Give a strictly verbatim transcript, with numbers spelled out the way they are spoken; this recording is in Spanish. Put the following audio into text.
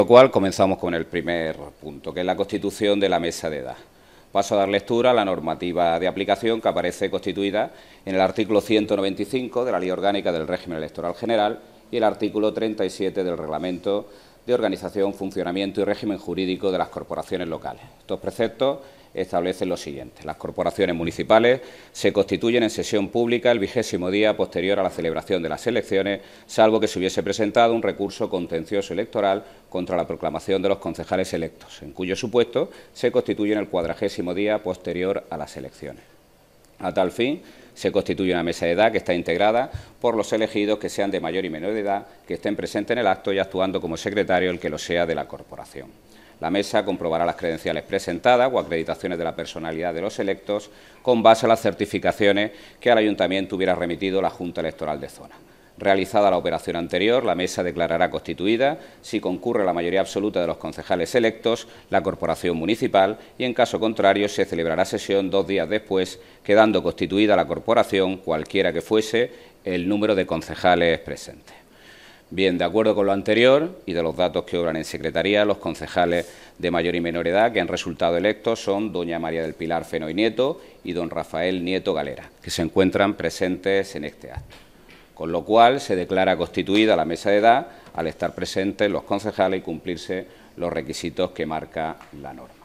Con lo cual, comenzamos con el primer punto, que es la constitución de la mesa de edad. Paso a dar lectura a la normativa de aplicación que aparece constituida en el artículo ciento noventa y cinco de la Ley Orgánica del Régimen Electoral General y el artículo treinta y siete del Reglamento de Organización, Funcionamiento y Régimen Jurídico de las Corporaciones Locales. Estos preceptos establecen lo siguiente. Las corporaciones municipales se constituyen en sesión pública el vigésimo día posterior a la celebración de las elecciones, salvo que se hubiese presentado un recurso contencioso electoral contra la proclamación de los concejales electos, en cuyo supuesto se constituye en el cuadragésimo día posterior a las elecciones. A tal fin, se constituye una mesa de edad que está integrada por los elegidos que sean de mayor y menor de edad, que estén presentes en el acto y actuando como secretario el que lo sea de la corporación. La mesa comprobará las credenciales presentadas o acreditaciones de la personalidad de los electos con base a las certificaciones que al Ayuntamiento hubiera remitido la Junta Electoral de Zona. Realizada la operación anterior, la mesa declarará constituida, si concurre la mayoría absoluta de los concejales electos, la corporación municipal y, en caso contrario, se celebrará sesión dos días después, quedando constituida la corporación, cualquiera que fuese el número de concejales presentes. Bien, de acuerdo con lo anterior y de los datos que obran en Secretaría, los concejales de mayor y menor edad que han resultado electos son doña María del Pilar Fenoy Nieto y don Rafael Nieto Galera, que se encuentran presentes en este acto. Con lo cual, se declara constituida la mesa de edad al estar presentes los concejales y cumplirse los requisitos que marca la norma.